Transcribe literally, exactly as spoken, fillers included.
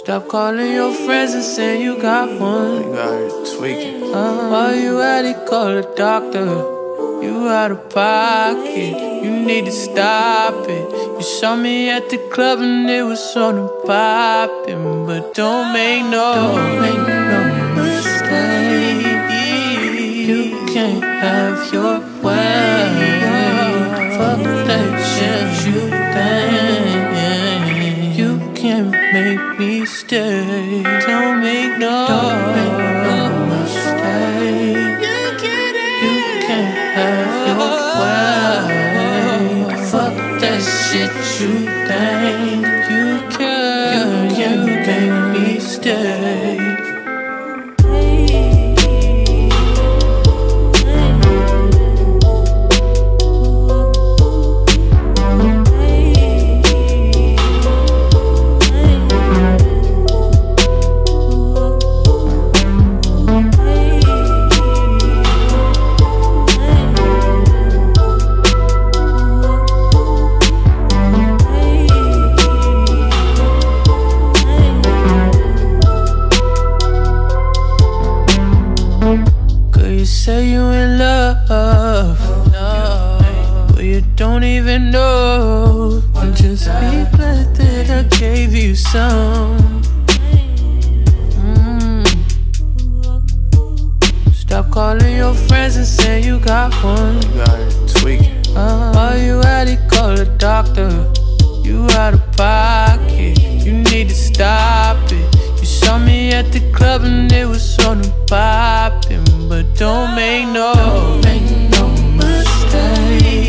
Stop calling your friends and saying you got one. You got her tweaking. Uh, while you at it, call a doctor. You out of pocket, you need to stop it. You saw me at the club and it was on and poppin'. But don't make no, don't make no mistake. You can't have your way. Fuck that shit you think. You can't make me stay. Don't make no, don't make no mistake. You can't have your way. Fuck that shit you think. You can't, you can't make me stay. You say you in love, but you don't even know. And just be glad that I gave you some. mm. Stop calling your friends and say you got one. You got her tweaking. uh, While you at it, call a doctor. You out of pocket, you need to stop it. You saw me at the club and it was on and poppin'. But don't make no, don't make no mistake.